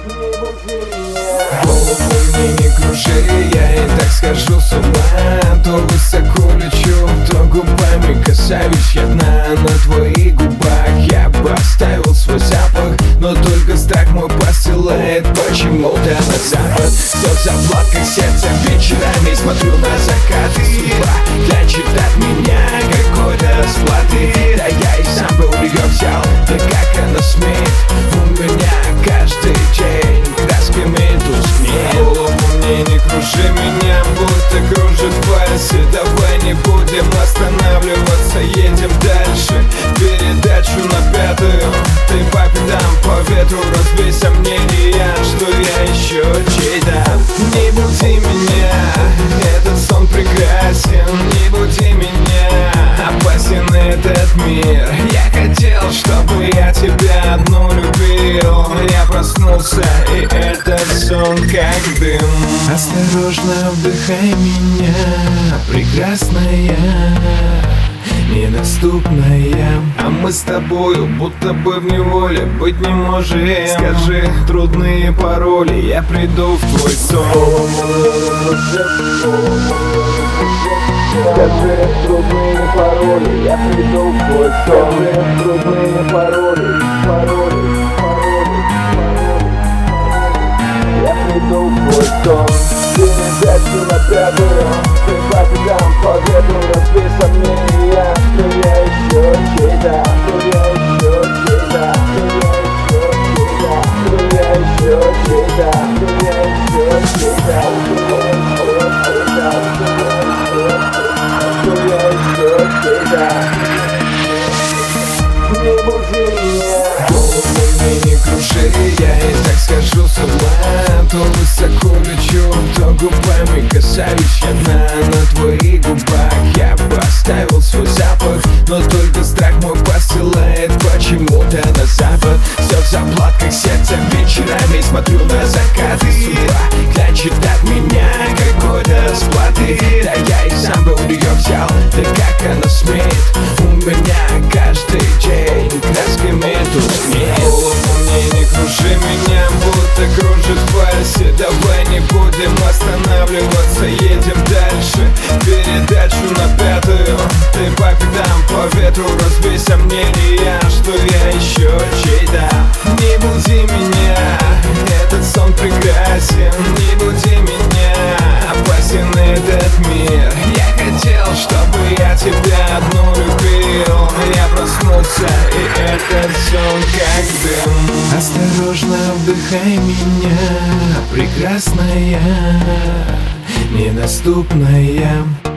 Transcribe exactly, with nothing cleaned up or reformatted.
Голову мне не кружи, я и так схожу с ума. То высоко лечу, то губами касаюсь я дна. На твоих губах я бы оставил свой запах, но только страх мой посылает почему-то на запад. Все в заплатках сердца, вечерами смотрю на закаты. Судьба прячет от меня какой-то расплаты. Да я и сам бы ее взял, да как она смеет. У меня каждый день красками тускнеет. Голову мне не кружи, меня будто кружит в вальсе. Давай не будем останавливаться, едем дальше. Передачу на пятую, ты по пятам, по ветру разбей сомнения, что я еще чей-то. Не буди меня, этот сон прекрасен. Не буди меня, опасен этот мир. Я хотел, чтобы я тебя одну любил. Я проснулся, и этот сон как дым. Осторожно вдыхай меня, прекрасная, недоступная. А мы с тобою будто бы в неволе быть не можем. Скажи трудные пароли, я приду в твой сон. Скажи трудные пароли, я приду в твой сон. Скажи трудные пароли, пароли, пароли, пароли. Я приду в твой сон. Передачу на пятую, ты по пятам, по ветру разбей сомнения, что я еще чей-то, что я еще чей-то, что я еще чей-то, что я еще чей-то, что я еще чей-то, что я еще чей-то. Не буди меня, голову мне не кружи, я и так схожу с ума. То высоко лечу, то губами касаюсь я дна. На твоих губах я бы оставил свой запах, но только страх мой посылает почему-то на запад. Все в заплатках сердца, вечерами смотрю на закаты. Судьба прячет от меня какой-то расплаты. Да я и сам бы ее взял, да как она смеет. У меня каждый день красками тускнеет. Голову мне не кружи, меня будто кружит в вальсе. Давай не будем останавливаться, едем дальше. Передачу на пятую, ты по пятам, по ветру разбей сомнения, что я еще чей-то. Не буди меня, этот сон прекрасен. Не буди меня, опасен этот мир. Я хотел, чтобы я тебя одну любил. Я проснулся, и этот сон как дым. Осторожно вдыхай меня, прекрасная, недоступная.